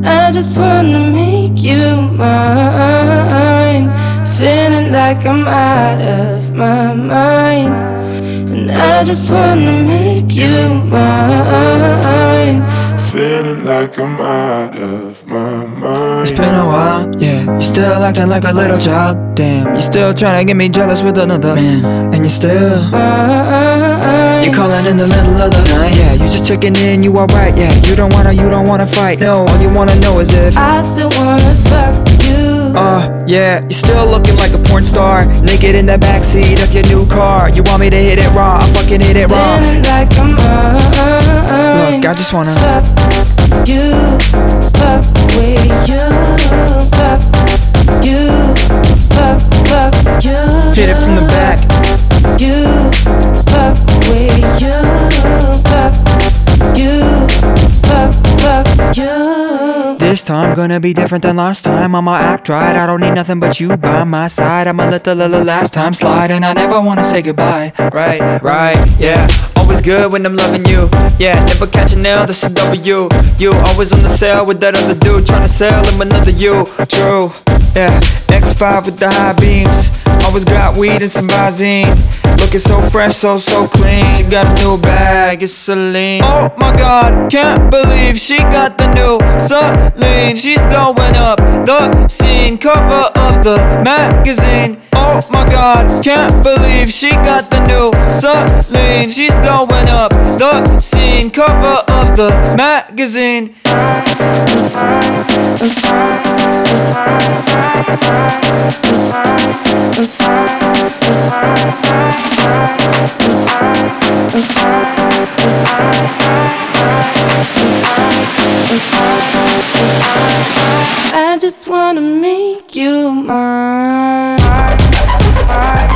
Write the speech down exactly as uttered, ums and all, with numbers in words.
I just wanna make you mine, feeling like I'm out of my mind. And I just wanna make you mine, feeling like I'm out of my mind. It's been a while, yeah. You still acting like a little child. Damn, you still trying to get me jealous with another man. And you still mine. You're calling in the middle of the night, yeah. You just checking in, you alright, yeah. You don't wanna, you don't wanna fight, no. All you wanna know is if I still wanna fuck you. Uh, yeah, you're still looking like a porn star, naked in the backseat of your new car. You want me to hit it raw, I fucking hit it raw. Feeling like I'm mine. Look, I just wanna fuck you, fuck with you, fuck you, fuck, fuck you. hit it from the back. You, fuck with you, fuck you, fuck, fuck you. This time gonna be different than last time. I'ma act right, I don't need nothing but you by my side. I'ma let the little last time slide, and I never wanna say goodbye. Right, right, yeah. Always good when I'm loving you. Yeah, never catch a nail, this is W. You always on the sale with that other dude, trying to sell him another you. True, yeah. X five with the high beams. Always got weed and some Visine. Looking so fresh, so, so clean. She got a new bag, it's Celine. Oh my god, can't believe she got the new Celine. She's blowing up the scene, cover of the magazine. Oh my god, can't believe she got the new Celine. She's blowing up the scene, cover of the magazine. I just wanna make you mine.